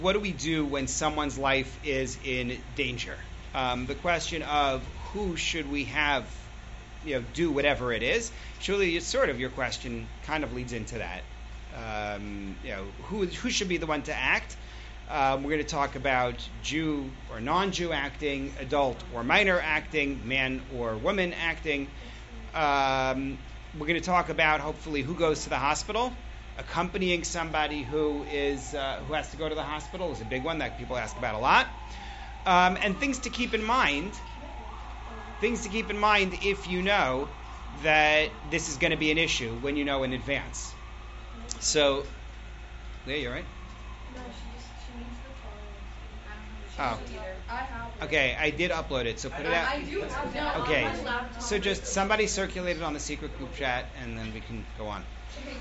What do we do when someone's life is in danger? The question of who should we have, do whatever it is. Surely, it's sort of your question kind of leads into that. Who should be the one to act? We're going to talk about Jew or non-Jew acting, adult or minor acting, man or woman acting. We're going to talk about hopefully who goes to the hospital. Accompanying somebody who has to go to the hospital is a big one that people ask about a lot. And things to keep in mind if you know that this is going to be an issue when you know in advance. So, there you're right. No, she needs the phone. Oh. Okay, I did upload it, so put it out. I do have it. Okay, so just somebody circulate it on the secret group chat, and then we can go on.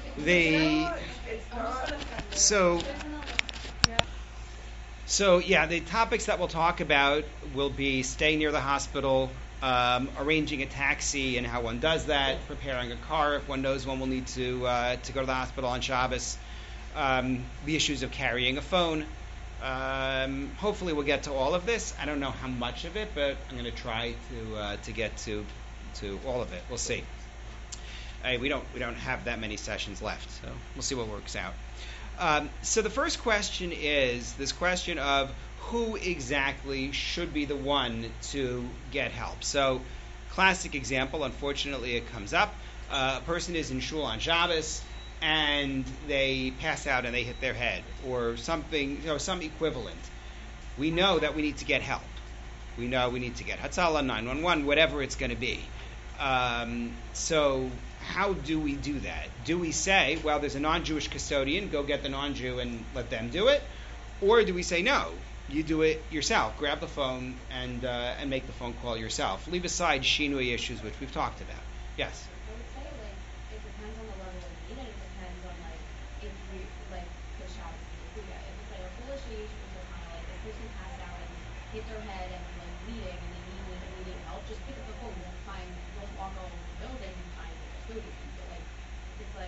The topics that we'll talk about will be staying near the hospital, arranging a taxi and how one does that, preparing a car if one knows one will need to go to the hospital on Shabbos, the issues of carrying a phone. Hopefully we'll get to all of this. I don't know how much of it, but I'm going to try to get to all of it. We'll see. We don't have that many sessions left, so we'll see what works out. So the first question is this question of who exactly should be the one to get help. So, classic example, unfortunately it comes up. A person is in shul on Shabbos and they pass out and they hit their head or something, some equivalent. We know that we need to get help. We know we need to get Hatzalah, 911, whatever it's going to be. So how do we do that? Do we say, well, there's a non-Jewish custodian, go get the non-Jew and let them do it? Or do we say, no, you do it yourself. Grab the phone and make the phone call yourself. Leave aside shinui issues, which we've talked about. Yes? I would say, it depends on the level of need, and it depends on, if you, the Shabbos and Kuya. If it's, a foolish age, which are kind of this person passed out and hit their head and, bleeding, and they needing help, just pick up the phone. That's fine. Don't walk all over the building and find the custodian. But, if it's,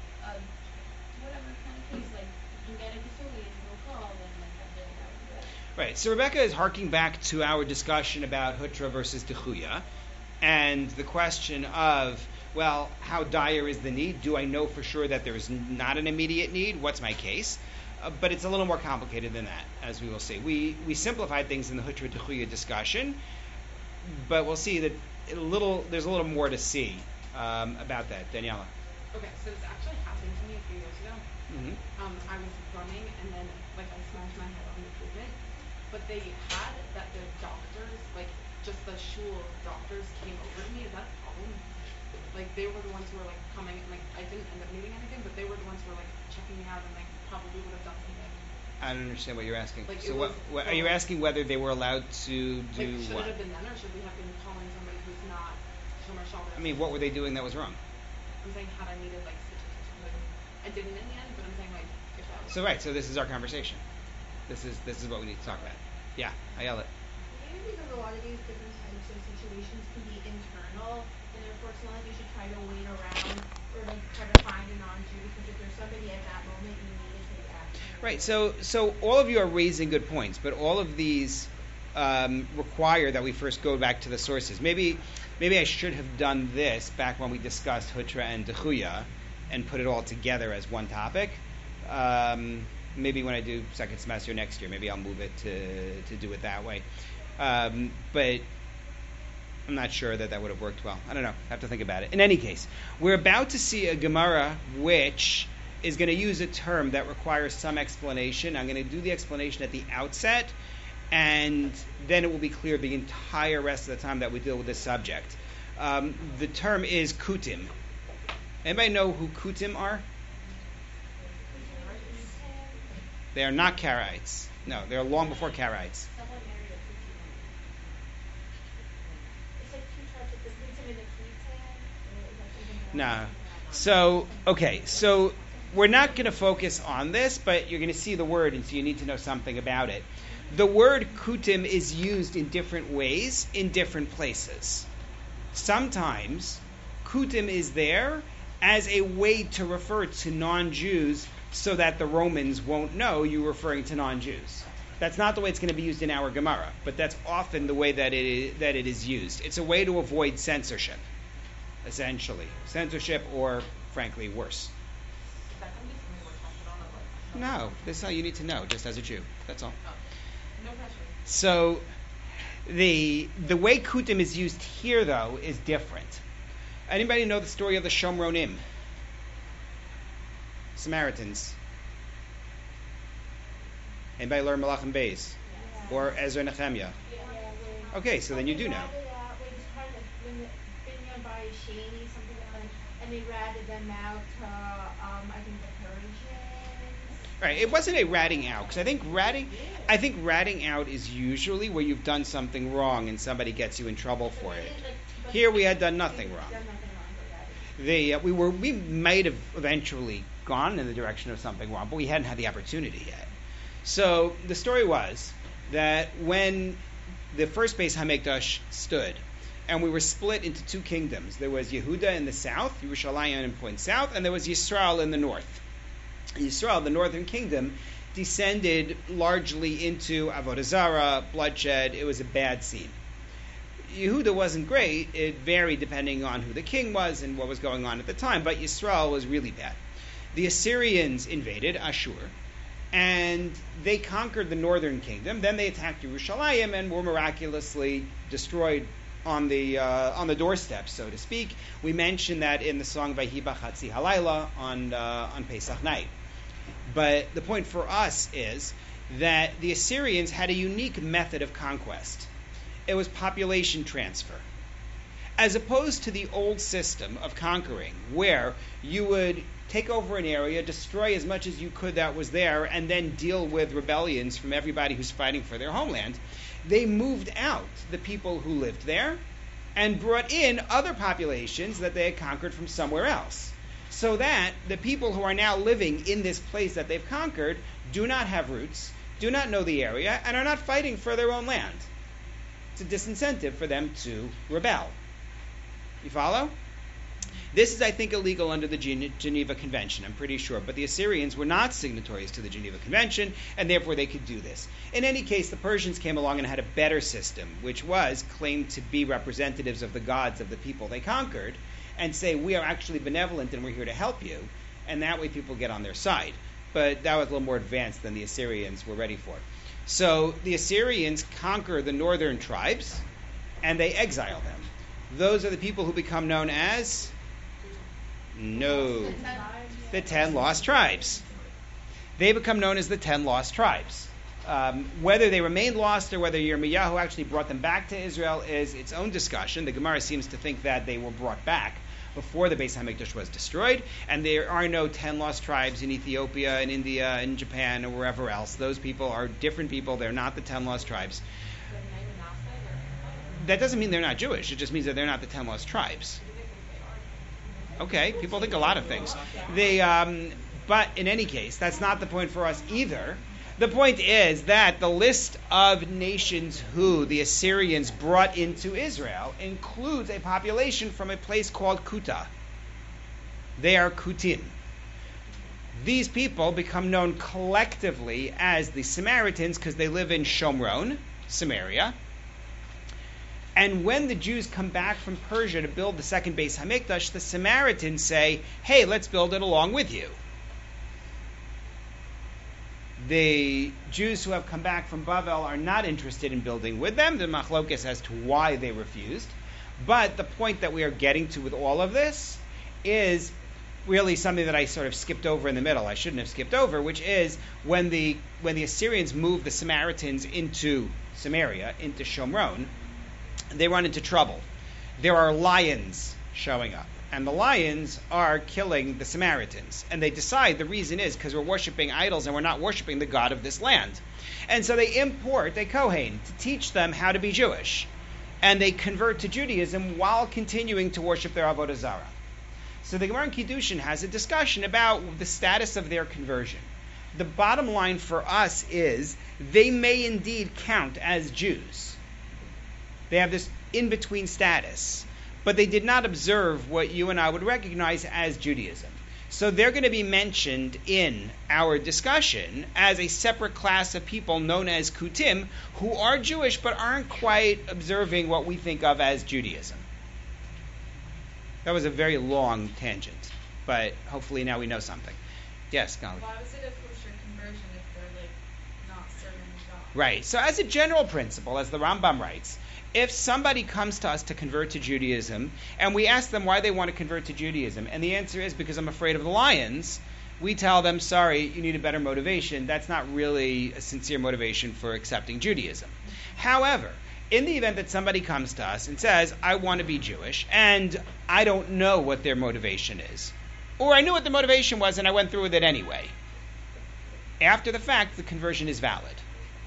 whatever kind of case, you can get a custodian and we'll call, then, that would be good. Right. So Rebecca is harking back to our discussion about Hutra versus Dechuya, and the question of, well, how dire is the need? Do I know for sure that there is not an immediate need? What's my case? But it's a little more complicated than that, as we will see. We simplified things in the Hutra Dechuya discussion, but we'll see that there's a little more to see about that. Daniela. Okay, so this actually happened to me a few years ago. Mm-hmm. I was running and then I smashed my head on the pavement. But they had that the doctors, just the shul doctors came over to me. Is that a problem? They were the ones who were coming and I didn't end up needing anything, but they were the ones who were checking me out and probably would have done something. I don't understand what you're asking. So what are you asking, whether they were allowed to do should what? Should it have been then, or should we have been calling somebody who's not Shomer Shalom? I mean, what were they doing that was wrong? I'm saying had I needed stitches or something. I didn't in the end, but I'm saying if that was So this is our conversation. This is what we need to talk about. Yeah, Ayelet. Maybe because a lot of these different types of situations can be internal, and therefore it's not like you should try to wait around or try to find a non-Jew, because if there's somebody at that moment, you need to take action. Right. So all of you are raising good points, but all of these require that we first go back to the sources. Maybe I should have done this back when we discussed Hutra and Dechuya and put it all together as one topic. Maybe when I do second semester next year, maybe I'll move it to do it that way. But I'm not sure that would have worked well. I don't know. I have to think about it. In any case, we're about to see a Gemara which is going to use a term that requires some explanation. I'm going to do the explanation at the outset, and then it will be clear the entire rest of the time that we deal with this subject. The term is kutim. Anybody know who kutim are? They are not Karaites. No, they're long before Karaites. Someone married a Kutim. It's two types of the Kutim and the Kutim. No. So we're not going to focus on this, but you're going to see the word, and so you need to know something about it. The word kutim is used in different ways in different places. Sometimes kutim is there as a way to refer to non-Jews so that the Romans won't know you're referring to non-Jews. That's not the way it's going to be used in our Gemara, but that's often the way that it is used. It's a way to avoid censorship, essentially. Censorship or, frankly, worse. Is that going to be something we're tested on? Or like, No, this is all you need to know, just as a Jew. That's all. oh, no pressure. So the way kutim is used here, though, is different. Anybody know the story of the Shomronim? Samaritans. Anybody learn Malachim Beis? Or Ezra Nehemiah? Okay, so then you do know. When the Binyan by Shani, something like that, and they ratted them out to, I think the Persians. Right, it wasn't a ratting out, because I think ratting out is usually where you've done something wrong and somebody gets you in trouble for it. Here we had done nothing wrong. We might have eventually gone in the direction of something wrong, but we hadn't had the opportunity yet. So the story was that when the first Beis Hamikdash stood, and we were split into two kingdoms, there was Yehuda in the south, Yerushalayim in point south, and there was Yisrael in the north. Yisrael, the northern kingdom, descended largely into Avodah Zarah, bloodshed. It was a bad scene. Yehuda wasn't great. It varied depending on who the king was and what was going on at the time, but Yisrael was really bad. The Assyrians invaded Ashur, and they conquered the northern kingdom. Then they attacked Yerushalayim and were miraculously destroyed on the doorstep, so to speak. We mentioned that in the song Vayhi B'Chatzi Halayla on Pesach night. But the point for us is that the Assyrians had a unique method of conquest. It was population transfer. As opposed to the old system of conquering, where you would take over an area, destroy as much as you could that was there, and then deal with rebellions from everybody who's fighting for their homeland, they moved out the people who lived there and brought in other populations that they had conquered from somewhere else. So that the people who are now living in this place that they've conquered do not have roots, do not know the area, and are not fighting for their own land. It's a disincentive for them to rebel. You follow? This is, I think, illegal under the Geneva Convention, I'm pretty sure. But the Assyrians were not signatories to the Geneva Convention, and therefore they could do this. In any case, the Persians came along and had a better system, which was claimed to be representatives of the gods of the people they conquered, and say, we are actually benevolent and we're here to help you. And that way people get on their side. But that was a little more advanced than the Assyrians were ready for. So the Assyrians conquer the northern tribes, and they exile them. Those are the people who become known as... No. The 10 lost tribes. They become known as the 10 lost tribes. Whether they remained lost or whether Yirmiyahu actually brought them back to Israel is its own discussion. The Gemara seems to think that they were brought back before the Beis Hamikdash was destroyed, and there are no 10 lost tribes in Ethiopia, in India, in Japan, or wherever else. Those people are different people. They're not the 10 lost tribes. That doesn't mean they're not Jewish. It just means that they're not the 10 lost tribes. Okay, people think a lot of things. But in any case, that's not the point for us either. The point is that the list of nations who the Assyrians brought into Israel includes a population from a place called Kuta. They are Kutin. These people become known collectively as the Samaritans because they live in Shomron, Samaria. And when the Jews come back from Persia to build the second Beis Hamikdash, the Samaritans say, hey, let's build it along with you. The Jews who have come back from Bavel are not interested in building with them. The machlokes as to why they refused. But the point that we are getting to with all of this is really something that I sort of skipped over in the middle. I shouldn't have skipped over, which is when the Assyrians moved the Samaritans into Samaria, into Shomron, they run into trouble. There are lions showing up, and the lions are killing the Samaritans. And they decide the reason is because we're worshiping idols and we're not worshiping the God of this land. And so they import a Kohen to teach them how to be Jewish. And they convert to Judaism while continuing to worship their Avodah Zarah. So the Gemara in Kiddushin has a discussion about the status of their conversion. The bottom line for us is they may indeed count as Jews. They have this in-between status, but they did not observe what you and I would recognize as Judaism. So they're going to be mentioned in our discussion as a separate class of people known as Kutim, who are Jewish but aren't quite observing what we think of as Judaism. That was a very long tangent, but hopefully now we know something. Yes, Golly. Why was it a kosher conversion if they're like not serving God? Right. So as a general principle, as the Rambam writes, if somebody comes to us to convert to Judaism, and we ask them why they want to convert to Judaism, and the answer is because I'm afraid of the lions, we tell them, sorry, you need a better motivation. That's not really a sincere motivation for accepting Judaism. However, in the event that somebody comes to us and says, I want to be Jewish, and I don't know what their motivation is, or I knew what the motivation was and I went through with it anyway, after the fact, the conversion is valid.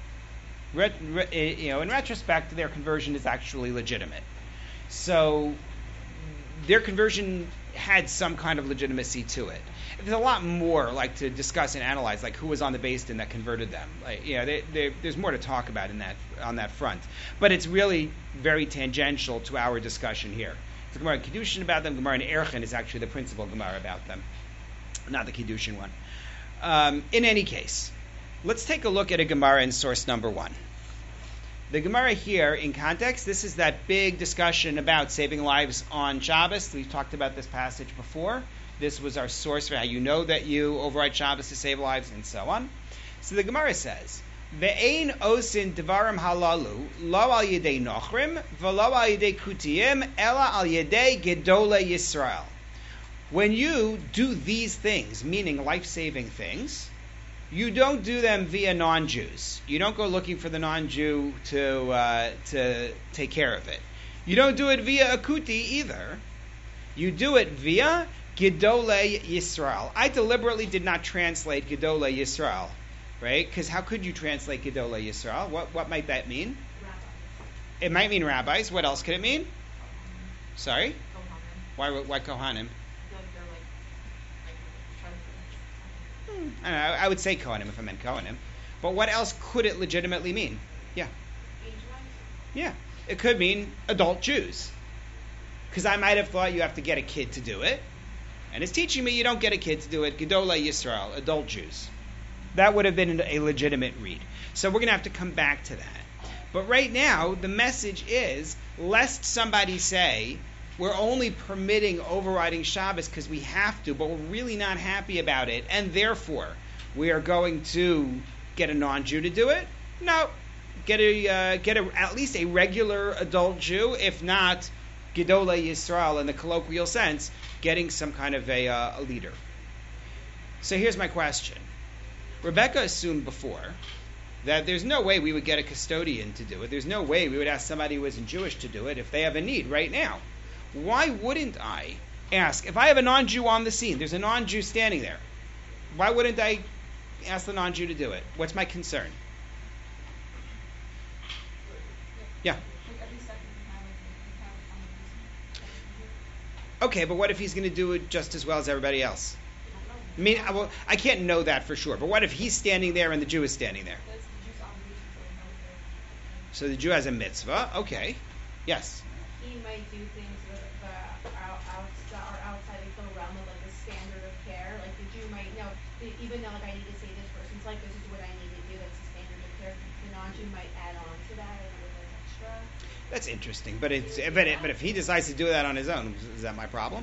In retrospect, their conversion is actually legitimate. So their conversion had some kind of legitimacy to it. There's a lot more to discuss and analyze, like who was on the Beis Din that converted them. There's more to talk about on that front. But it's really very tangential to our discussion here. The Gemara in Kiddushin about them, Gemara in Erchin is actually the principal Gemara about them, not the Kiddushin one. In any case, let's take a look at a Gemara in source number 1. The Gemara here, in context, this is that big discussion about saving lives on Shabbos. We've talked about this passage before. This was our source for how you know that you override Shabbos to save lives, and so on. So the Gemara says, Ve'ein osin devarim halalu, lo al yedei nochrim, v'lo al yedei kutiyim, ela al yedei gedolei Yisrael. When you do these things, meaning life-saving things, you don't do them via non-Jews. You don't go looking for the non-Jew to take care of it. You don't do it via a kuti either. You do it via Gedolei Yisrael. I deliberately did not translate Gedolei Yisrael, right? Because how could you translate Gedolei Yisrael? What might that mean? Rabbis. It might mean rabbis. What else could it mean? Sorry? Kohanim. Why Kohanim? Like they're like I don't know, I would say Kohanim if I meant Kohanim. But what else could it legitimately mean? Yeah. age-wise. Yeah. It could mean adult Jews. Because I might have thought you have to get a kid to do it. And it's teaching me you don't get a kid to do it. Gedolei Yisrael, adult Jews. That would have been a legitimate read. So we're going to have to come back to that. But right now, the message is, lest somebody say, we're only permitting overriding Shabbos because we have to, but we're really not happy about it, and therefore we are going to get a non-Jew to do it. No, get at least a regular adult Jew, if not Gedolei Yisrael in the colloquial sense, getting some kind of a leader. So here's my question. Rebecca assumed before that there's no way we would get a custodian to do it. There's no way we would ask somebody who isn't Jewish to do it if they have a need right now. Why wouldn't I ask? If I have a non-Jew on the scene, there's a non-Jew standing there, why wouldn't I ask the non-Jew to do it? What's my concern? Yeah. Okay, but what if he's going to do it just as well as everybody else? I mean, I can't know that for sure, but what if he's standing there and the Jew is standing there? So the Jew has a mitzvah. Okay. Yes. He might do things that are outside the realm of the standard of care. Like the Jew might know, even though I need to say this person's like, this is what I need to do. That's the standard of care. The non-Jew might add on to that as a little extra. That's interesting, but if he decides to do that on his own, is that my problem?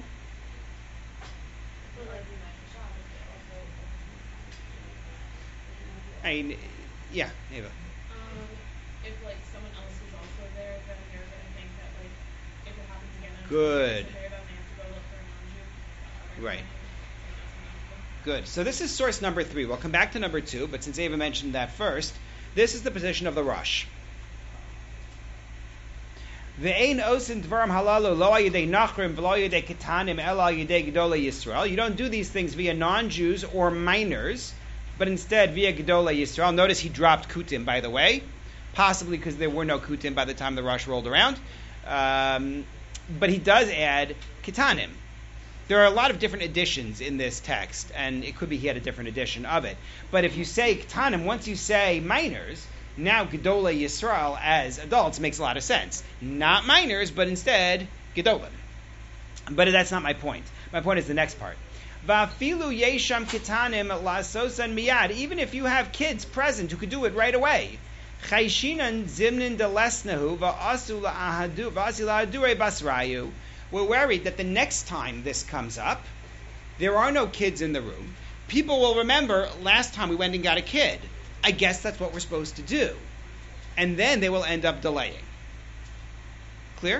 I mean, yeah, Ava. If someone else is also there, then they're gonna think that if it happens again, Good. then they have to go look for a non-Jew. Right. Good. So this is source number 3. We'll come back to number 2, but since Ava mentioned that first, this is the position of the Rosh. You don't do these things via non-Jews or minors, but instead via Gedolei Yisrael. Notice he dropped Kutim, by the way, possibly because there were no Kutim by the time the Rosh rolled around. But he does add Ketanim. There are a lot of different editions in this text, and it could be he had a different edition of it. But if you say Ketanim, once you say minors, now Gedolei Yisrael as adults makes a lot of sense. Not minors, but instead Gedolim. But that's not my point. My point is the next part. Va'afilu yesham kitanim la'asosan miyad. Even if you have kids present who could do it right away. Chayshinan zimnin delesnahu va'asu la'adure basrayu. We're worried that the next time this comes up, there are no kids in the room. People will remember last time we went and got a kid. I guess that's what we're supposed to do. And then they will end up delaying. Clear?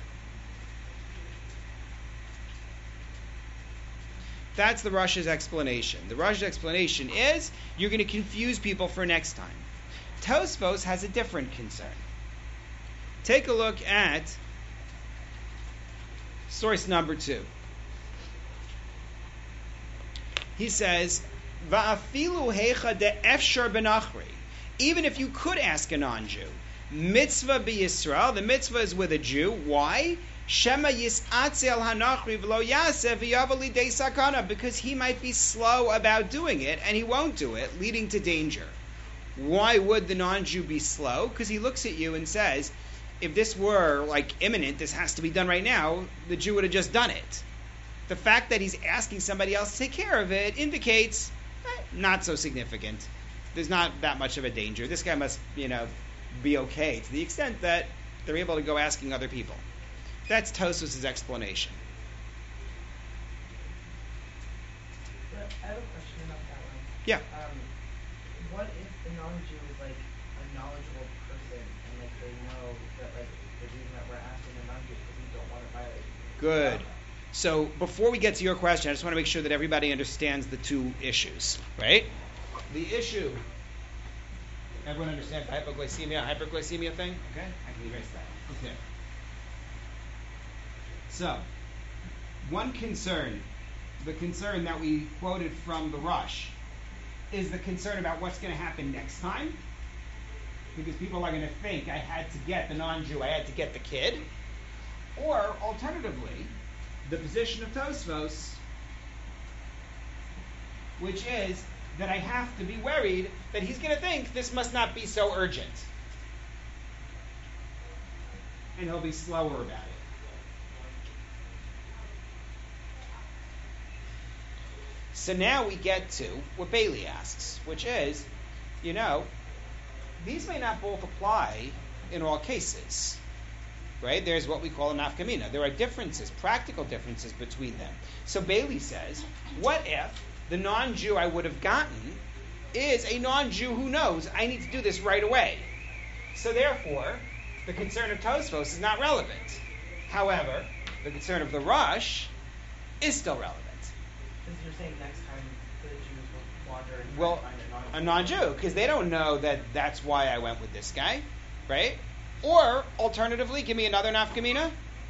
That's the Rush's explanation. The Rush's explanation is you're going to confuse people for next time. Tosfos has a different concern. Take a look at source number 2. He says, Va'afilu heicha de efshar benachri. Even if you could ask a non-Jew, mitzvah b'Yisrael, the mitzvah is with a Jew. Why? Shema yis'atzel hanachri v'lo yaseh v'yava lidei sakana, because he might be slow about doing it and he won't do it, leading to danger. Why would the non-Jew be slow? Because he looks at you and says, if this were like imminent, this has to be done right now, the Jew would have just done it. The fact that he's asking somebody else to take care of it indicates not so significant. There's not that much of a danger. This guy must, be okay to the extent that they're able to go asking other people. That's Tosfos' explanation. I have a question about that one. Yeah. What if the non-Jew is like a knowledgeable person and like they know that like the reason that we're asking the non-Jew is because we don't want to violate? Good. So before we get to your question, I just want to make sure that everybody understands the two issues, right? The issue. Everyone understand the hyperglycemia thing? Okay, I can erase that. Okay. So, one concern, the concern that we quoted from the Rush, is the concern about what's going to happen next time. Because people are going to think, I had to get the non-Jew, I had to get the kid. Or, alternatively, the position of Tosfos, which is that I have to be worried that he's going to think this must not be so urgent. And he'll be slower about it. So now we get to what Bailey asks, which is, these may not both apply in all cases. Right? There's what we call a nafkamina. There are differences, practical differences between them. So Bailey says, what if the non-Jew I would have gotten is a non-Jew who knows I need to do this right away? So therefore, the concern of Tosfos is not relevant. However, the concern of the Rush is still relevant. Because you're saying next time the Jews will wander and Well, find a non-Jew, because they don't know that that's why I went with this guy, right? Or, alternatively, give me another nafkamina.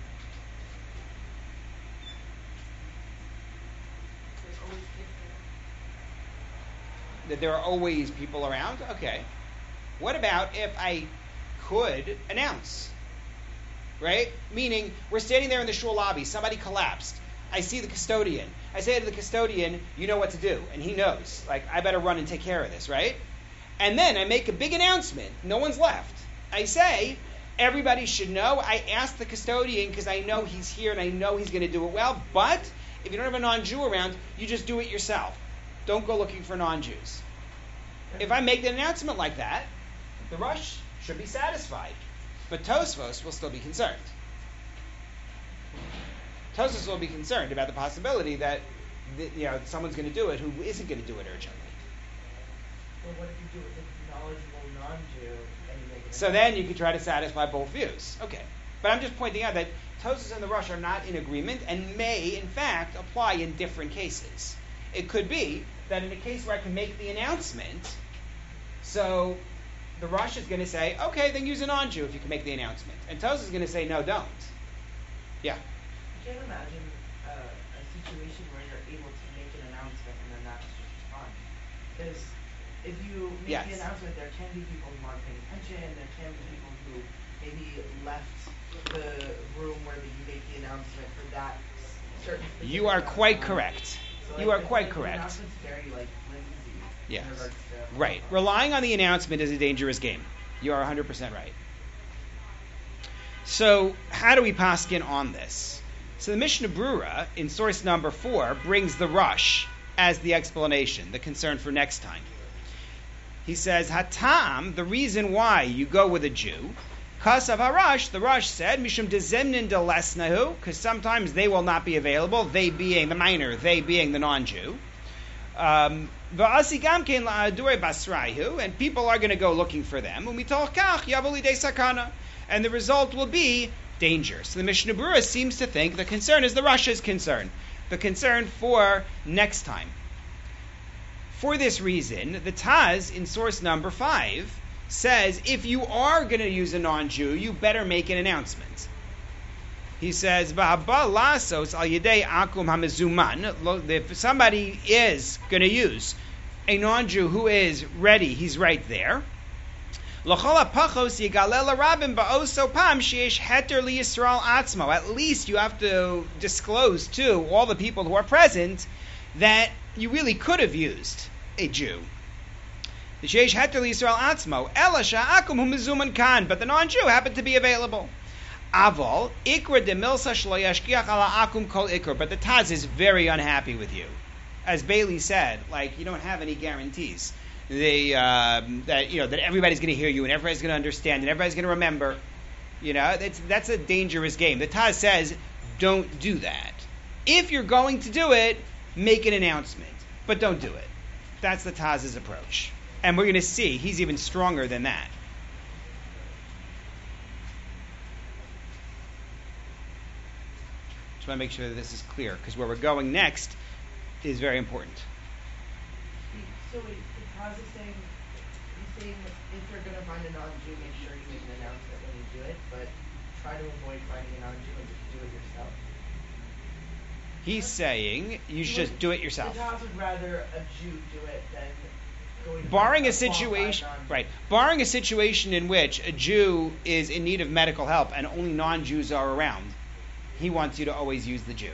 That there are always people around? Okay. What about if I could announce? Right? Meaning, we're standing there in the shul lobby, somebody collapsed. I see the custodian. I say to the custodian, you know what to do. And he knows. Like, I better run and take care of this, right? And then I make a big announcement. No one's left. I say, everybody should know. I asked the custodian because I know he's here and I know he's going to do it well. But if you don't have a non-Jew around, you just do it yourself. Don't go looking for non-Jews. If I make an announcement like that, the Rush should be satisfied. But Tosfos will still be concerned. Tosfos will be concerned about the possibility that someone's going to do it who isn't going to do it urgently. Well, what if you do it with a knowledgeable non-Jew and you make it? So then you could try to satisfy both views. Okay. But I'm just pointing out that Tosfos and the Rush are not in agreement and may, in fact, apply in different cases. It could be that in a case where I can make the announcement, so the Rush is going to say, okay, then use a non-Jew if you can make the announcement. And Tosfos is going to say, no, don't. Yeah. I can't imagine a situation where you're able to make an announcement and then that's just fun. Because if you make Yes. the announcement, there can be people who aren't paying attention, there can be people who maybe left the room where you make the announcement for that certain specific You are amount of quite time. correct. So, You are I quite think correct. The announcement's very flimsy Yes. in regards to Right. Relying on the announcement is a dangerous game. You are 100% right. So, how do we paskin on this? So the Mishnah Brura, in source number 4, brings the rush as the explanation, the concern for next time. He says, Hatam, the reason why you go with a Jew, Kasav Harash, the Rush said, Mishum dezemnin de lesnahu, because sometimes they will not be available, they being the minor, they being the non-Jew. V'asi gamkein la'adure basraihu, and people are going to go looking for them. Umitol kach yavoli de sakana, and the result will be danger. So the Mishnah Brura seems to think the concern is the Rush's concern, the concern for next time. For this reason, the Taz in source number 5 says if you are going to use a non-Jew, you better make an announcement. He says, if somebody is going to use a non-Jew who is ready, he's right there. At least you have to disclose to all the people who are present that you really could have used a Jew. But the non-Jew happened to be available. But the Taz is very unhappy with you. As Bailey said, like, you don't have any guarantees that everybody's going to hear you and everybody's going to understand and everybody's going to remember. That's a dangerous game. The Taz says, don't do that. If you're going to do it, make an announcement, but don't do it. That's the Taz's approach. And we're going to see he's even stronger than that. Just want to make sure that this is clear, because where we're going next is very important. So wait, the Taz is saying, he's saying that if you're going to find a non-Jew, make sure you make an announcement when you do it, but try to avoid finding a non-Jew and just do it yourself. He's saying you should just do it yourself. The Taz would rather a Jew do it than going to Barring a qualified situation, non-Jew. right? Barring a situation in which a Jew is in need of medical help and only non-Jews are around, he wants you to always use the Jew.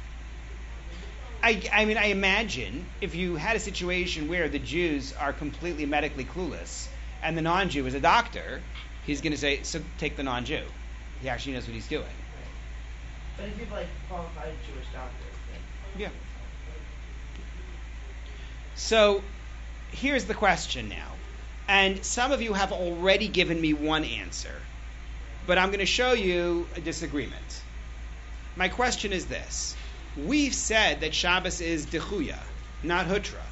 I imagine if you had a situation where the Jews are completely medically clueless and the non-Jew is a doctor, he's going to say, so take the non-Jew. He actually knows what he's doing. But if you have qualified Jewish doctors, then Yeah. So here's the question now. And some of you have already given me one answer, but I'm going to show you a disagreement. My question is this. We've said that Shabbos is dechuya, not hutra.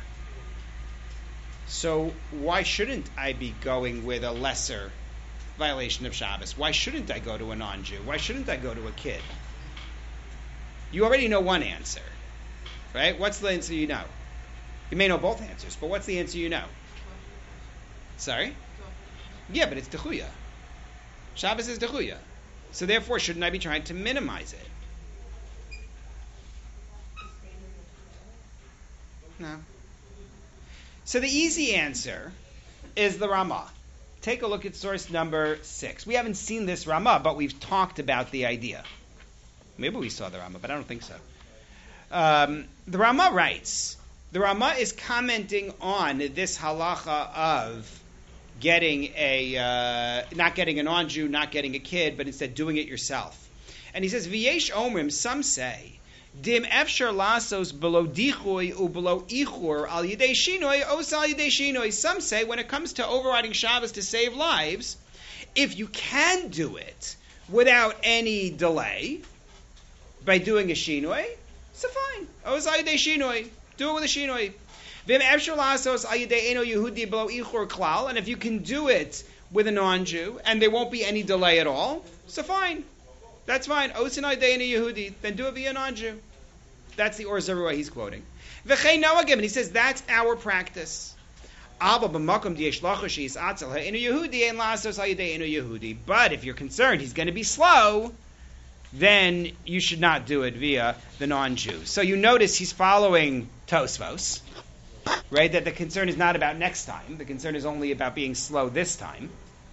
So why shouldn't I be going with a lesser violation of Shabbos? Why shouldn't I go to a non-Jew? Why shouldn't I go to a kid? You already know one answer, right? What's the answer you know? You may know both answers, but what's the answer you know? Sorry? Yeah, but it's dechuya. Shabbos is dechuya. So therefore, shouldn't I be trying to minimize it? No. So the easy answer is the Ramah. Take a look at source number 6. We haven't seen this Ramah, but we've talked about the idea. Maybe we saw the Ramah, but I don't think so. The Ramah writes, the Ramah is commenting on this halacha of not getting a non-Jew, not getting a kid, but instead doing it yourself. And he says, V'yesh omrim, some say, Dim efshar lasos below dichoy u below ichur al yidei shinoi os al yidei shinoi. Some say when it comes to overriding Shabbos to save lives, if you can do it without any delay by doing a shinoi, so fine. Os al yidei shinoi. Do it with a shinoi. Vim efshar lasos al yidei eno Yehudi below ichur klal. And if you can do it with a non-Jew and there won't be any delay at all, so fine. That's fine. Os al yidei eno Yehudi. Then do it via non-Jew. That's the Or Zarua he's quoting. V'chei noagim, and he says that's our practice. But if you're concerned he's going to be slow, then you should not do it via the non-Jew. So you notice he's following Tosfos, right? That the concern is not about next time. The concern is only about being slow this time.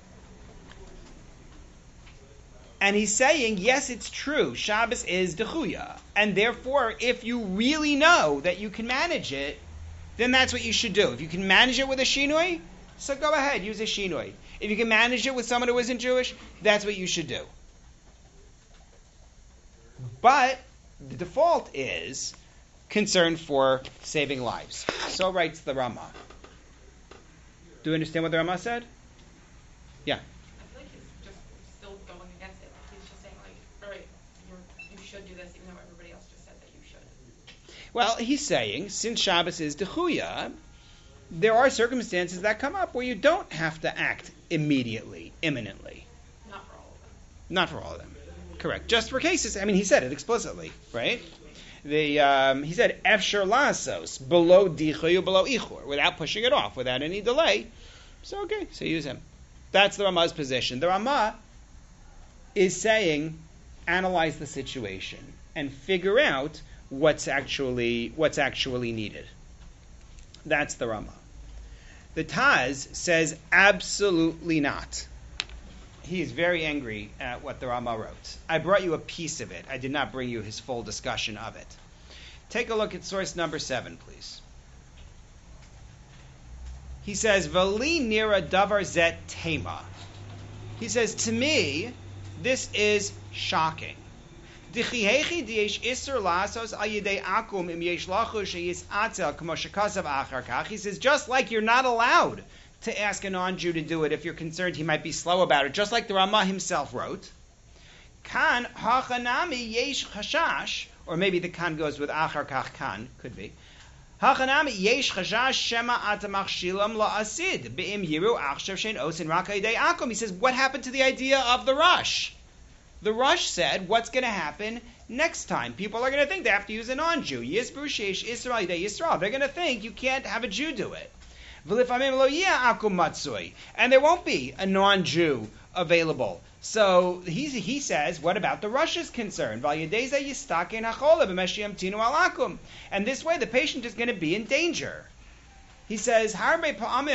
And he's saying, yes, it's true. Shabbos is dechuya. And therefore, if you really know that you can manage it, then that's what you should do. If you can manage it with a shinoi, so go ahead, use a shinoi. If you can manage it with someone who isn't Jewish, that's what you should do. But the default is concern for saving lives. So writes the Rama. Do you understand what the Rama said? Yeah. I feel like he's just still going against it. He's just saying like, all right, you should do this, even though everybody else just said that you shouldn't. Well, he's saying, since Shabbos is Dechuya, there are circumstances that come up where you don't have to act immediately, imminently. Not for all of them. Not for all of them. Correct. Just for cases. I mean, he said it explicitly, right? He said, Efshar lasos, below dichuyu, below ichur, without pushing it off, without any delay. So, okay, so use him. That's the Rama's position. The Rama is saying, analyze the situation and figure out what's actually needed. That's the Rama. The Taz says absolutely not. He is very angry at what the Rama wrote. I brought you a piece of it. I did not bring you his full discussion of it. Take a look at source number 7, please. He says, Vali nira davar zet tema. He says, to me, this is shocking. He says, just like you're not allowed to ask a non-Jew to do it if you're concerned he might be slow about it, just like the Rama himself wrote. Kan hachanami yesh chashash, or maybe the kan goes with achar kach kan, could be. Hachanami yesh chashash shema atamach shilam la'asid be'im yiru achshav shein osin raka yidei akum. He says, what happened to the idea of the rush? The Rush said, what's going to happen next time? People are going to think they have to use a non-Jew. Yisbru sheish Yisrael yidei Yisrael. They're going to think you can't have a Jew do it. And there won't be a non-Jew available. So he says, what about the Rush's concern? And this way the patient is going to be in danger. He says, he says,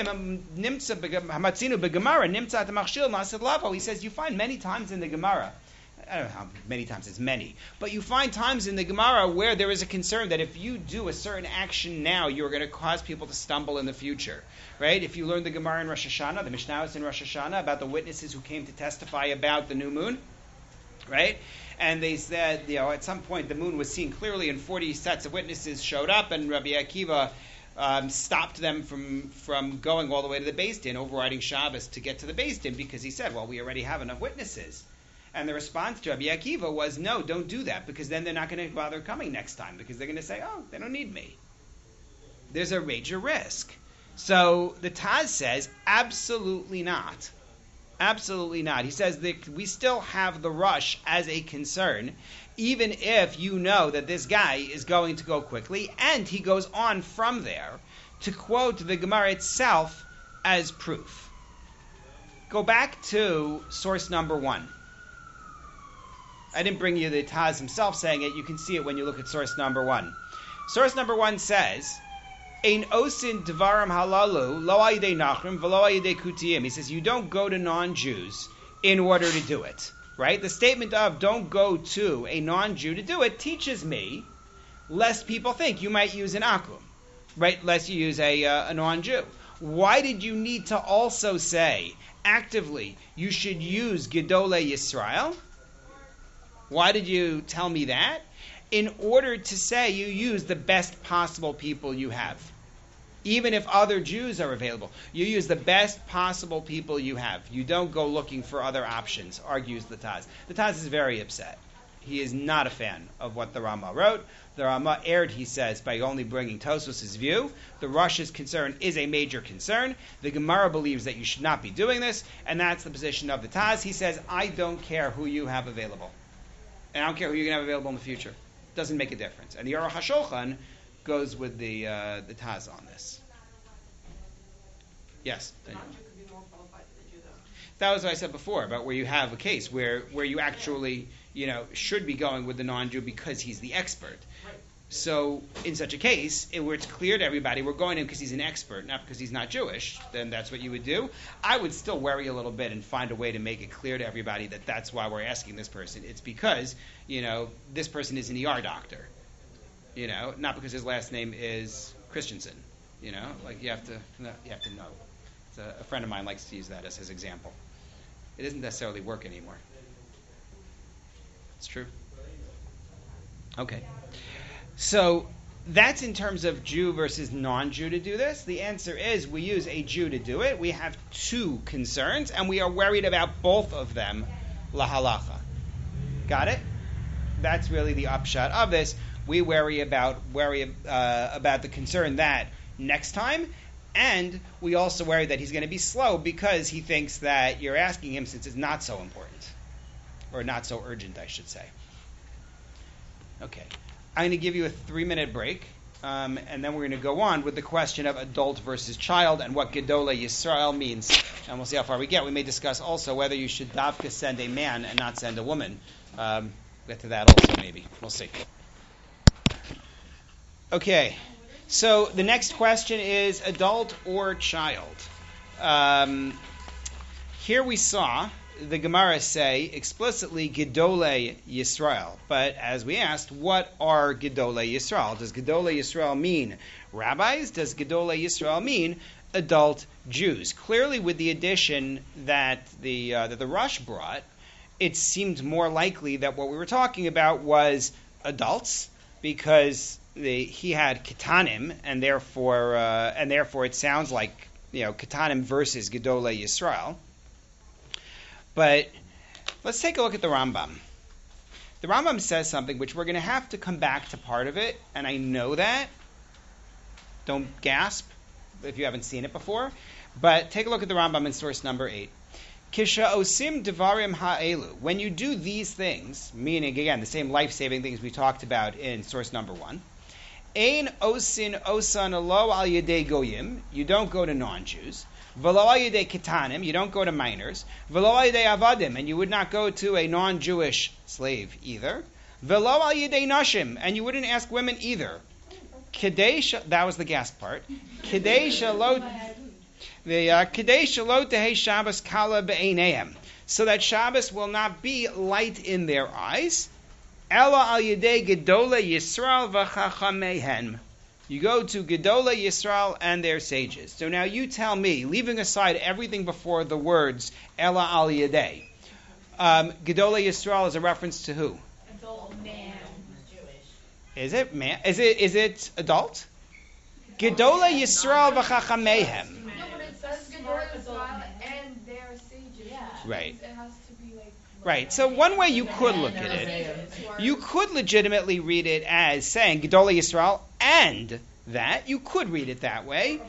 you find many times in the Gemara, I don't know how many times it's many, but you find times in the Gemara where there is a concern that if you do a certain action now, you're going to cause people to stumble in the future, right? If you learn the Gemara in Rosh Hashanah, the Mishnah is in Rosh Hashanah about the witnesses who came to testify about the new moon, right? And they said, at some point the moon was seen clearly and 40 sets of witnesses showed up and Rabbi Akiva stopped them from going all the way to the Beis Din, overriding Shabbos to get to the Beis Din because he said, well, we already have enough witnesses. And the response to Rabbi Akiva was, no, don't do that, because then they're not going to bother coming next time, because they're going to say, oh, they don't need me. There's a major risk. So the Taz says, absolutely not. Absolutely not. He says that we still have the rush as a concern, even if you know that this guy is going to go quickly, and he goes on from there to quote the Gemara itself as proof. Go back to source number 1. I didn't bring you the Taz himself saying it. You can see it when you look at source number 1. Source number 1 says, Ein osin dvarim halalu lo ayidei nachrim v'lo ayidei kutiyim. He says you don't go to non-Jews in order to do it. Right? The statement of don't go to a non-Jew to do it teaches me, lest people think you might use an akum. Right? Lest you use a non-Jew. Why did you need to also say, actively, you should use Gedolei Yisrael? Why did you tell me that? In order to say you use the best possible people you have. Even if other Jews are available, you use the best possible people you have. You don't go looking for other options, argues the Taz. The Taz is very upset. He is not a fan of what the Rama wrote. The Rama erred, he says, by only bringing Tosfos' view. The Rush's concern is a major concern. The Gemara believes that you should not be doing this, and that's the position of the Taz. He says, I don't care who you have available. And I don't care who you're going to have available in the future. It doesn't make a difference. And the Aruch HaShulchan goes with the Taz on this. Yes? The non-Jew could be more qualified than the Jew, though. That was what I said before, about where you have a case where you actually, should be going with the non-Jew because he's the expert. Right. So in such a case, where it's clear to everybody, we're going to him because he's an expert, not because he's not Jewish, then that's what you would do. I would still worry a little bit and find a way to make it clear to everybody that that's why we're asking this person. It's because, this person is an ER doctor, not because his last name is Christensen, you have to know. So a friend of mine likes to use that as his example. It doesn't necessarily work anymore. It's true. Okay. So that's in terms of Jew versus non-Jew to do this. The answer is we use a Jew to do it. We have two concerns, and we are worried about both of them, lahalacha. Got it? That's really the upshot of this. We worry about the concern that next time, and we also worry that he's going to be slow because he thinks that you're asking him since it's not so important, or not so urgent, I should say. Okay. I'm going to give you a 3-minute break, and then we're going to go on with the question of adult versus child and what Gedolei Yisrael means. And we'll see how far we get. We may discuss also whether you should davka send a man and not send a woman. Get to that also, maybe. We'll see. Okay. So the next question is adult or child. Here we saw the Gemara say explicitly Gedolei Yisrael. But as we asked, what are Gedolei Yisrael? Does Gedolei Yisrael mean rabbis? Does Gedolei Yisrael mean adult Jews? Clearly, with the addition that the Rush brought, it seemed more likely that what we were talking about was adults, because he had Ketanim, and therefore it sounds like Ketanim versus Gedolei Yisrael. But let's take a look at the Rambam. The Rambam says something which we're going to have to come back to part of it, and I know that. Don't gasp if you haven't seen it before. But take a look at the Rambam in source number 8. Kisha osim devarim ha'elu. When you do these things, meaning, again, the same life-saving things we talked about in source number 1, ein osin osan lo al yedei goyim. You don't go to non-Jews. V'lo al yedei ketanim, you don't go to minors. V'lo al yedei avadim, and you would not go to a non-Jewish slave either. V'lo al yedei nashim, and you wouldn't ask women either. Kedei, that was the gasp part. Kedei shalot tehei Shabbos kala be'einayim, so that Shabbos will not be light in their eyes. Ela al yedei gedolei Yisrael v'chachameihen. You go to Gedolei Yisrael and their sages. So now you tell me, leaving aside everything before the words Ela al Yedei, Gedolei Yisrael is a reference to who? Adult man. Is it man? Is it adult? Gedolei Yisrael v'chachameihem. No, but it says Gedolei Yisrael and their sages. Yeah. Right. It has to be like. Right. So one way you could look at it, you could legitimately read it as saying Gedolei Yisrael and that. You could read it that way.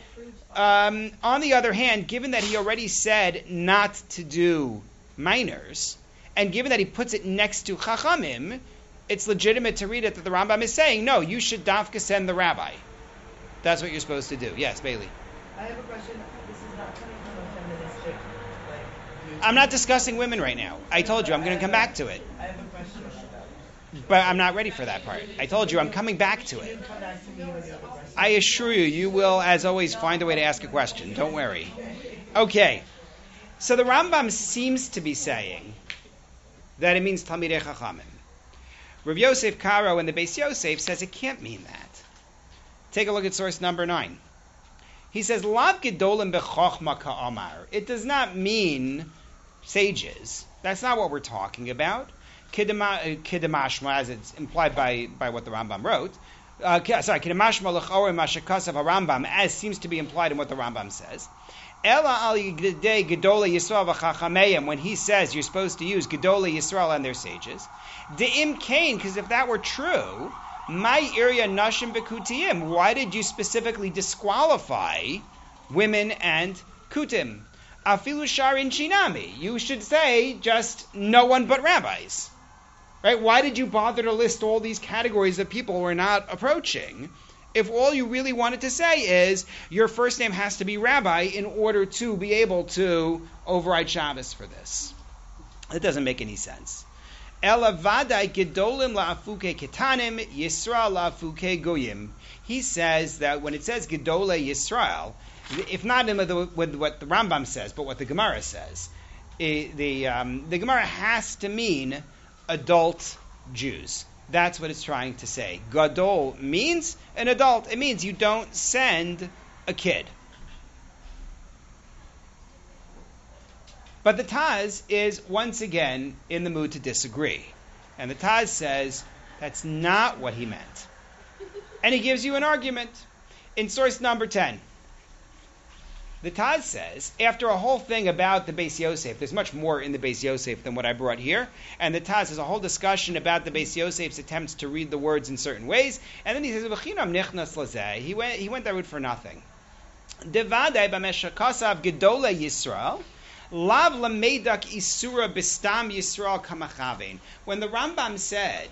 On the other hand, given that he already said not to do minors, and given that he puts it next to Chachamim, it's legitimate to read it that the Rambam is saying, no, you should dafka send the rabbi. That's what you're supposed to do. Yes, Bailey. I have a question. This is not coming from a feministic, view. I'm not discussing women right now. I told you I'm going to come back to it. I have a question about that. But I'm not ready for that part. I told you I'm coming back to You it. didn't come back to me when you have a question. I assure you, you will, as always, find a way to ask a question. Don't worry. Okay. So the Rambam seems to be saying that it means Talmidei Chachamim. Rav Yosef Karo in the Beis Yosef says it can't mean that. Take a look at source number 9. He says, Lav gedolim b'chochma ka'amar. It does not mean sages. That's not what we're talking about. Kidamashma, as it's implied by what the Rambam wrote. Kidamashma l'chorim mashakasav HaRambam, as seems to be implied in what the Rambam says. Ela al yidei gedolei Yisrael v'chachameim, when he says you're supposed to use gedolei Yisrael and their sages. De'im kain, because if that were true, my area nashim b'kutiyim, why did you specifically disqualify women and kutim? Afilu sharin chinami, you should say just no one but rabbis. Right? Why did you bother to list all these categories that people were not approaching if all you really wanted to say is your first name has to be rabbi in order to be able to override Shabbos for this? It doesn't make any sense. Ela vadai gedolim la'afuke ketanim, Yisrael la'afuke goyim. He says that when it says gedolei Yisrael, if not with what the Rambam says, but what the Gemara says, the Gemara has to mean adult Jews. That's what it's trying to say. Gadol means an adult. It means you don't send a kid. But the Taz is once again in the mood to disagree. And the Taz says, That's not what he meant. And he gives you an argument. In source number 10, the Taz says, after a whole thing about the Beis Yosef, there's much more in the Beis Yosef than what I brought here, and the Taz has a whole discussion about the Beis Yosef's attempts to read the words in certain ways, and then he says, V'chinam nichnas lazeh. He went that route for nothing. Devadei b'meshakasav gedolei Yisrael, lav lameidak isura bistam Yisrael kamachavein. When the Rambam said,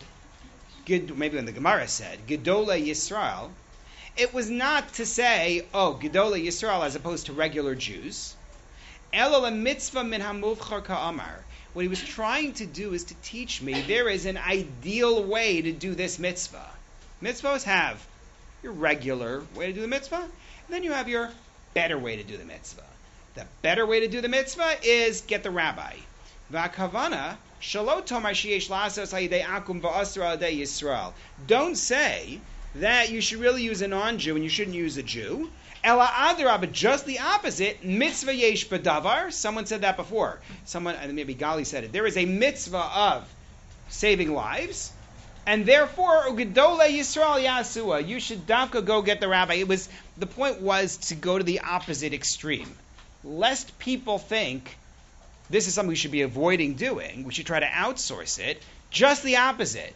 maybe when the Gemara said, gedolei Yisrael, it was not to say, gedolei Yisrael as opposed to regular Jews. Ela mitzvah min hamuvchar ka'amar. What he was trying to do is to teach me there is an ideal way to do this mitzvah. Mitzvahs have your regular way to do the mitzvah, and then you have your better way to do the mitzvah. The better way to do the mitzvah is get the rabbi. V'akavana shelo tomar sheyesh la'asos ha'yidei akum v'asra ha'yidei Yisrael. Don't say that you should really use a non-Jew and you shouldn't use a Jew. Ela adarabah, just the opposite. Mitzvah yesh b'davar. Someone said that before. Someone, maybe Gali said it. There is a mitzvah of saving lives, and therefore ugedolei Yisrael yasua. You should dafka go get the rabbi. The point was to go to the opposite extreme, lest people think this is something we should be avoiding doing. We should try to outsource it. Just the opposite.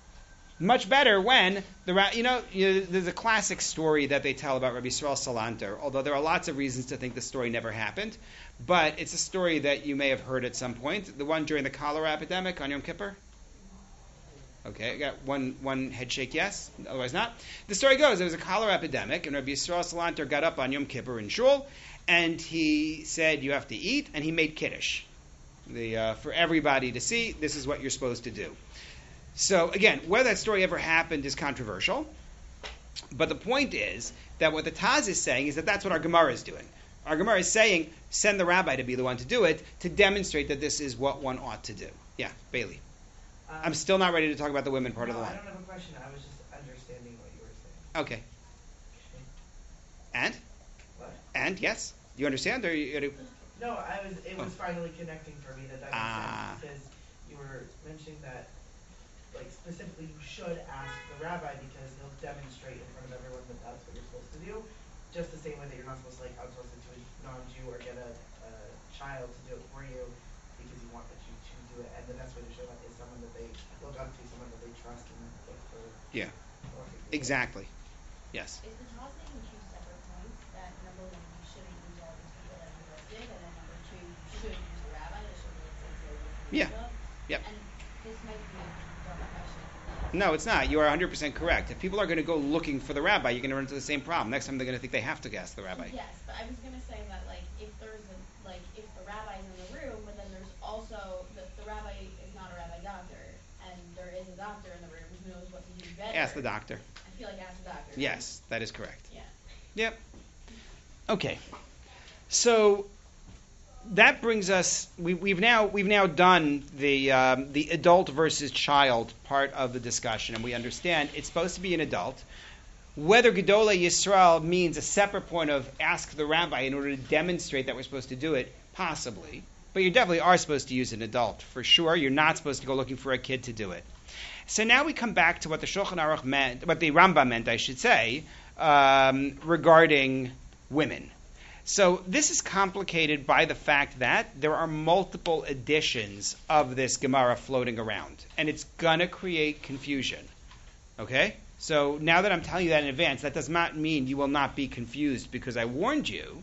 Much better when there's a classic story that they tell about Rabbi Yisrael Salanter, although there are lots of reasons to think the story never happened, but it's a story that you may have heard at some point. The one during the cholera epidemic on Yom Kippur. Okay, I got one head shake yes, otherwise not. The story goes, there was a cholera epidemic, and Rabbi Yisrael Salanter got up on Yom Kippur in Shul, and he said, you have to eat, and he made Kiddush. For everybody to see, this is what you're supposed to do. So again, whether that story ever happened is controversial, but the point is that what the Taz is saying is that that's what our Gemara is doing. Our Gemara is saying, send the rabbi to be the one to do it, to demonstrate that this is what one ought to do. Yeah, Bailey. I'm still not ready to talk about the women part of the line. I don't have a question. I was just understanding what you were saying. Okay. And? What? And, yes? You understand? Or you, No, it was finally connecting for me that makes sense, because you were mentioning that, like, specifically you should ask the rabbi because he'll demonstrate in front of everyone that that's what you're supposed to do, just the same way that you're not supposed to, like, outsource it to a non-Jew or get a child to do it for you because you want that you to do it, and the best way to show that is someone that they look up to, someone that they trust and look for. Yeah, exactly. Yes. Is the Taz making two separate points? That number one, you shouldn't use all these people that you listed, and then number two, you should use the rabbi. It should be like Yeah. Yep. And this might be a dumb question. No, it's not. You are 100% correct. If people are going to go looking for the rabbi, you're going to run into the same problem. Next time they're going to think they have to ask the rabbi. Yes, but I was going to say that, like, if if the rabbi's in the room, but then there's also the rabbi is not a rabbi doctor, and there is a doctor in the room who knows what to do better. Ask the doctor. I feel like ask the doctor. Yes, that is correct. Yeah. Yep. Okay. So that brings us. We've now done the adult versus child part of the discussion, and we understand it's supposed to be an adult. Whether Gedolei Yisrael means a separate point of ask the rabbi in order to demonstrate that we're supposed to do it, possibly. But you definitely are supposed to use an adult, for sure. You're not supposed to go looking for a kid to do it. So now we come back to what the Shulchan Aruch meant, what the Rambam meant, I should say, regarding women. So this is complicated by the fact that there are multiple editions of this Gemara floating around, and it's going to create confusion. Okay? So now that I'm telling you that in advance, that does not mean you will not be confused because I warned you.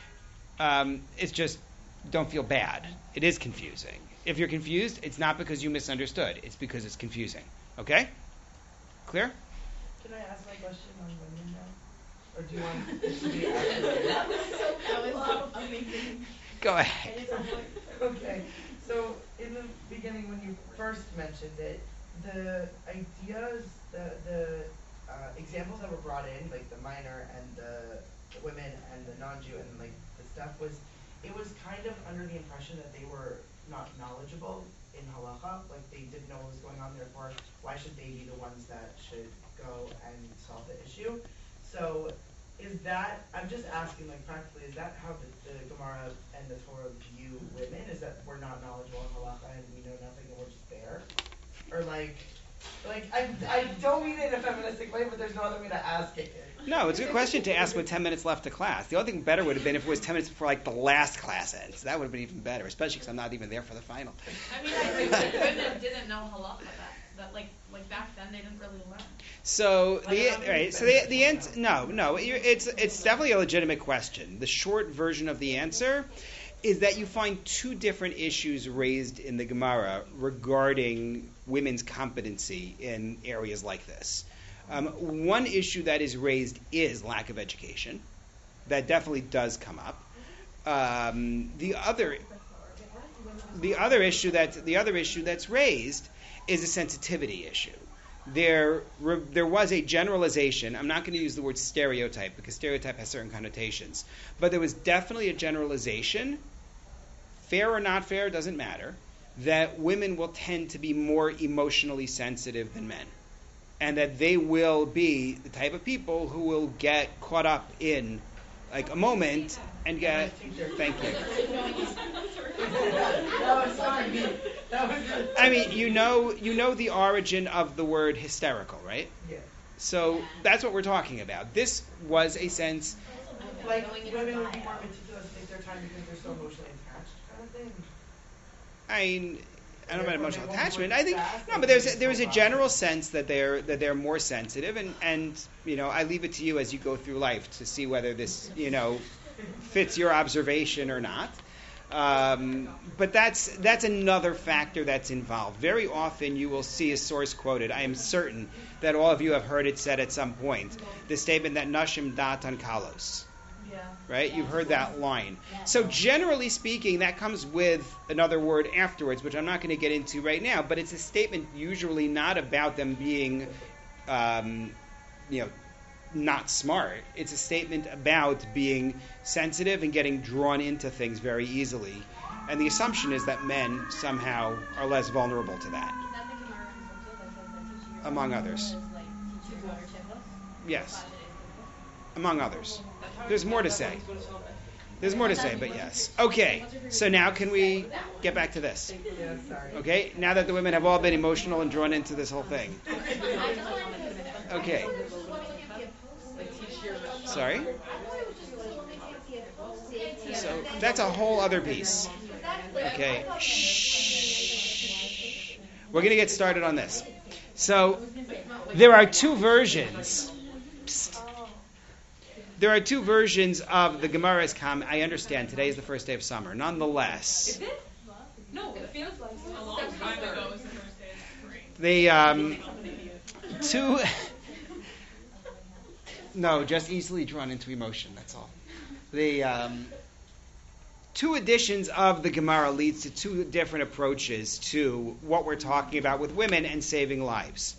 It's just, don't feel bad. It is confusing. If you're confused, it's not because you misunderstood. It's because it's confusing. Okay? Clear? Can I ask my question on women now? Or do you want it to be after? That was amazing. Go ahead. Okay. So in the beginning, when you first mentioned it, the ideas, the examples that were brought in, like the minor and the women and the non-Jew and like the stuff it was kind of under the impression that they were not knowledgeable in halacha, like they didn't know what was going on, therefore why should they be the ones that should go and solve the issue? So is that, I'm just asking like practically, is that how the Gemara and the Torah view women? Is that we're not knowledgeable in halacha and we know nothing and we're just there? Or like, Like, I don't mean it in a feministic way, but there's no other way to ask it. No, it's a good question to ask with 10 minutes left to class. The only thing better would have been if it was 10 minutes before like the last class ends. That would have been even better, especially because I'm not even there for the final. I mean, I think the women didn't know halacha that like back then they didn't really learn. So it's definitely a legitimate question. The short version of the answer is that you find two different issues raised in the Gemara regarding women's competency in areas like this. One issue that is raised is lack of education. That definitely does come up. The other issue that's raised is a sensitivity issue. There was a generalization. I'm not going to use the word stereotype because stereotype has certain connotations, but there was definitely a generalization, fair or not fair, doesn't matter, that women will tend to be more emotionally sensitive than men. And that they will be the type of people who will get caught up in like a moment and get. Thank you. I mean, you know the origin of the word hysterical, right? Yeah. So that's what we're talking about. This was a sense. Like women would be more meticulous take their time because they're so emotionally attached, kind of thing. I don't know about emotional attachment. I think no, but there's a general sense that they're more sensitive, and I leave it to you as you go through life to see whether this fits your observation or not. But that's another factor that's involved. Very often you will see a source quoted. I am certain that all of you have heard it said at some point. The statement that nashim datan kalos. Right? You've heard that line. So generally speaking, that comes with another word afterwards, which I'm not going to get into right now, but it's a statement usually not about them being, not smart. It's a statement about being sensitive and getting drawn into things very easily. And the assumption is that men somehow are less vulnerable to that. Is that the Gemara in Sotah that says that teaching your Among children others. is like teaching your daughter chefos? Yes. But it is Among others. There's more to say. There's more to say, but yes. Okay, so now can we get back to this? Yeah, sorry. Okay, now that the women have all been emotional and drawn into this whole thing. Okay. Sorry? So that's a whole other piece. Okay. Shh. We're going to get started on this. So there are two versions. Psst. There are two versions of the Gemara's comment. I understand today is the first day of summer. Nonetheless, Is it? No, it feels like a long time ago was the first day of spring. two. No, just easily drawn into emotion. That's all. The two editions of the Gemara leads to two different approaches to what we're talking about with women and saving lives.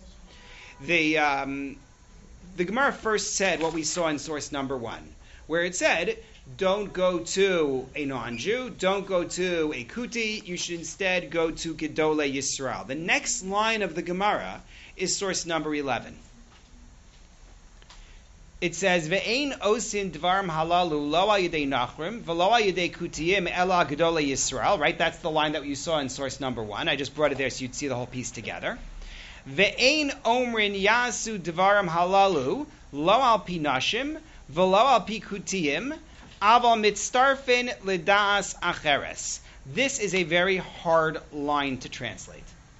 The Gemara first said what we saw in source number 1, where it said, don't go to a non-Jew, don't go to a Kuti, you should instead go to Gedolei Yisrael. The next line of the Gemara is source number 11. It says, Ve'ein osin dvarim halalu lo al-yedei nachrim, v'lo al-yedei kutiyim ela Gedolei Yisrael, right? That's the line that you saw in source number 1. I just brought it there so you'd see the whole piece together. Ve'ein omrin yasu dvarim halalu lo al pi nashim v'lo al pi kutiyim aval mitztarfin lidas acheres. This is a very hard line to translate.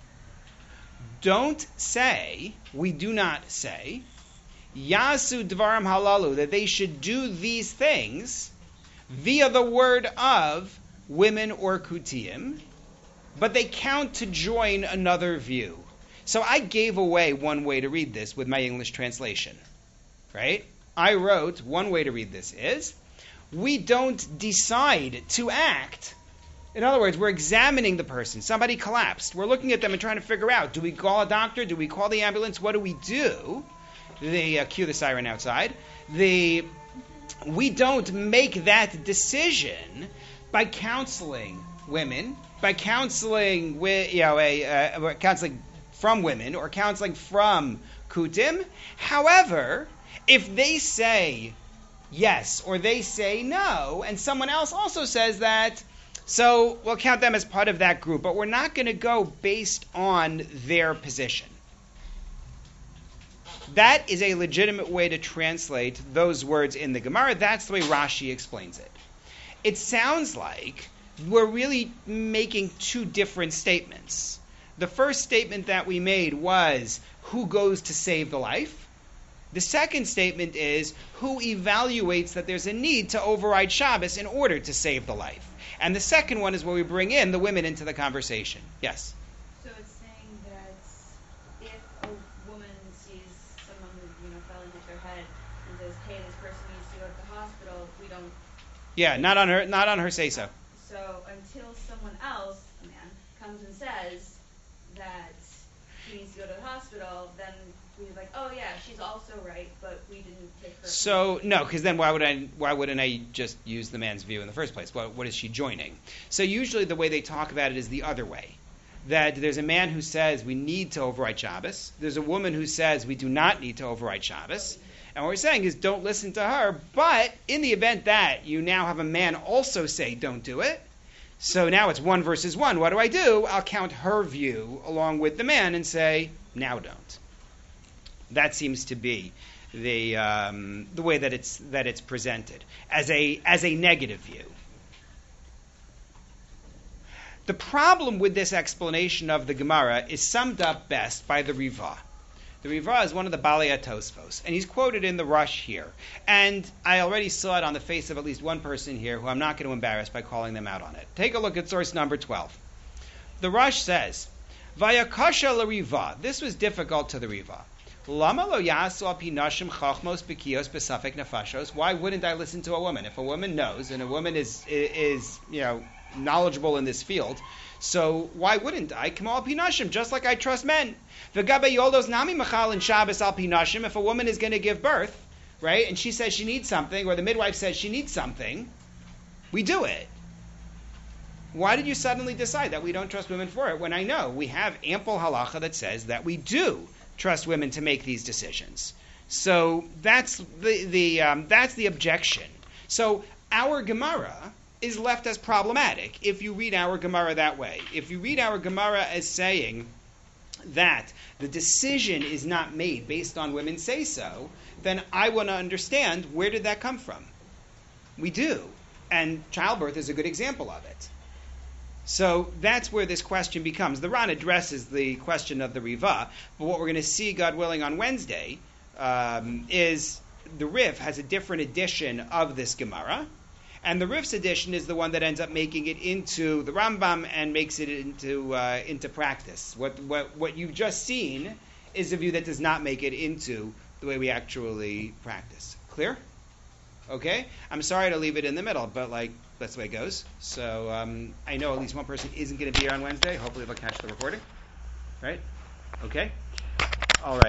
We do not say, yasu dvarim halalu, that they should do these things via the word of women or kutiyim, but they count to join another view. So I gave away one way to read this with my English translation, right? I wrote one way to read this is, we don't decide to act. In other words, we're examining the person. Somebody collapsed. We're looking at them and trying to figure out, do we call a doctor? Do we call the ambulance? What do we do? They cue the siren outside. We don't make that decision by counseling women, by counseling counseling from women or counseling from kutim. However, if they say yes or they say no, and someone else also says that, so we'll count them as part of that group, but we're not going to go based on their position. That is a legitimate way to translate those words in the Gemara. That's the way Rashi explains it. It sounds like we're really making two different statements. The first statement that we made was, who goes to save the life? The second statement is, who evaluates that there's a need to override Shabbos in order to save the life? And the second one is where we bring in the women into the conversation. Yes? So it's saying that if a woman sees someone who, fell and hit their head and says, hey, this person needs to go to the hospital, we don't... Yeah, not on her say-so. So until someone else, a man, comes and says that he needs to go to the hospital, then we're like, oh yeah, she's also right, but we didn't take her. So no, because then why wouldn't I just use the man's view in the first place? What is she joining? So usually the way they talk about it is the other way. That there's a man who says we need to override Shabbos. There's a woman who says we do not need to override Shabbos. And what we're saying is don't listen to her, but in the event that you now have a man also say don't do it, so now it's 1 versus 1. What do? I'll count her view along with the man and say, now don't. That seems to be the way that it's presented as a negative view. The problem with this explanation of the Gemara is summed up best by the Riva. The Riva is one of the Balei Tosfos, and he's quoted in the Rush here. And I already saw it on the face of at least one person here who I'm not going to embarrass by calling them out on it. Take a look at source number 12. The Rush says, Vayakasha l'Riva. This was difficult to the Riva. Lama lo yasu al pi nashim chachmos b'kios b'safek nefashos. Why wouldn't I listen to a woman? If a woman knows, and a woman is knowledgeable in this field, so why wouldn't I? Come al pi nashim, just like I trust men. V'gabe yoldos nami machal in Shabbos al pi nashim. If a woman is going to give birth, right, and she says she needs something, or the midwife says she needs something, we do it. Why did you suddenly decide that we don't trust women for it when I know we have ample halacha that says that we do trust women to make these decisions? So that's the objection. So our Gemara is left as problematic if you read our Gemara that way. If you read our Gemara as saying that the decision is not made based on women say so, then I want to understand, where did that come from? We do. And childbirth is a good example of it. So that's where this question becomes. The Ran addresses the question of the Riva, but what we're going to see, God willing, on Wednesday is the Rif has a different edition of this Gemara, and the Rif's edition is the one that ends up making it into the Rambam and makes it into practice. What you've just seen is a view that does not make it into the way we actually practice. Clear? Okay? I'm sorry to leave it in the middle, but that's the way it goes. So I know at least one person isn't going to be here on Wednesday. Hopefully they'll catch the recording. Right? Okay? All right.